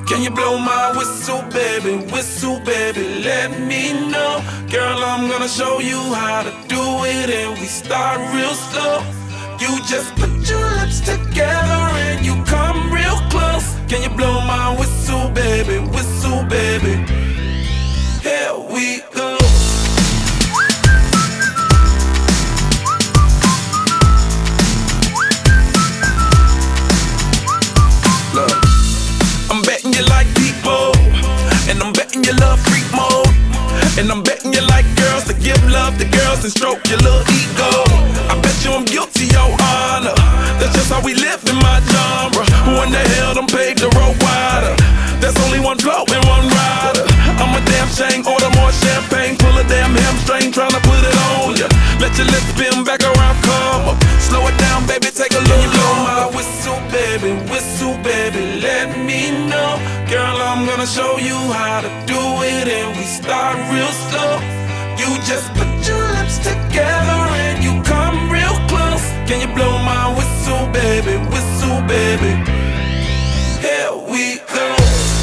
Can you blow my whistle, baby, let me know. Girl, I'm gonna show you how to do it, and we start real slow. You just put your lips together and you come real close. Can you blow my whistle, baby, here we go. Look, I'm betting you like people, and I'm betting you love freak mode, and I'm betting you like girls to give love to girls and stroke your little ego. I bet you I'm guilty, your honor. That's just how we live in my genre. Who in the hell done paved the road wider? There's only one flow and one rider. I'm a damn shame, order more champagne, pull a damn hamstring, tryna put it on ya. Let your lips spin back around, come up. Slow it down, baby, take a look. Blow my whistle, baby, let me know. Girl, I'm gonna show you how to do it, and we start real slow. You just put your lips together and you come real close. Can you blow my whistle, baby, here we go.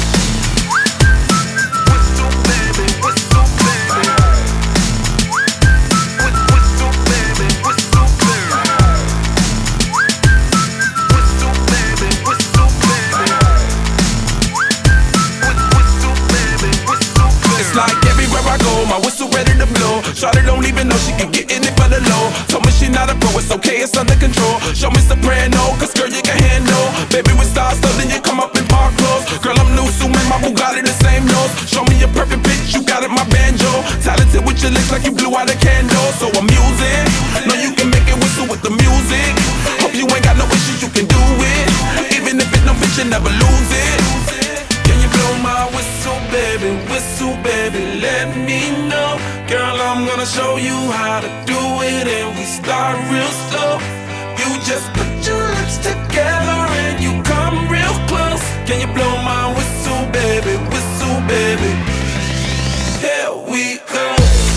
My whistle ready to blow. Shawty don't even know she can get in it for the low. Told me she not a pro, it's okay, it's under control. Show me soprano, cause girl you can handle. Baby with stars, so then you come up in park clothes. Girl I'm new, so man, my Bugatti the same nose. Show me a perfect pitch, you got it, my banjo. Talented with your lips like you blew out a candle. So I'm using, know you can make it whistle with the music. Hope you ain't got no issues, you can do it. Even if it don't fit, you never lose it. Can you blow my whistle, baby, let me know. Girl, I'm gonna show you how to do it, and we start real slow. You just put your lips together and you come real close. Can you blow my whistle, baby, here we go.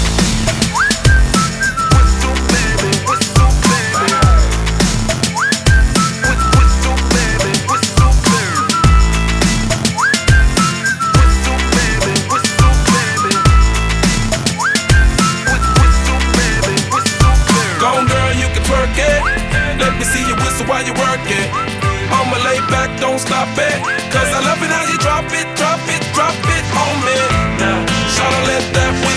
Let me see you whistle while you work it. I'ma lay back, don't stop it, cause I love it how you drop it on me. Now, shout out, let that whistle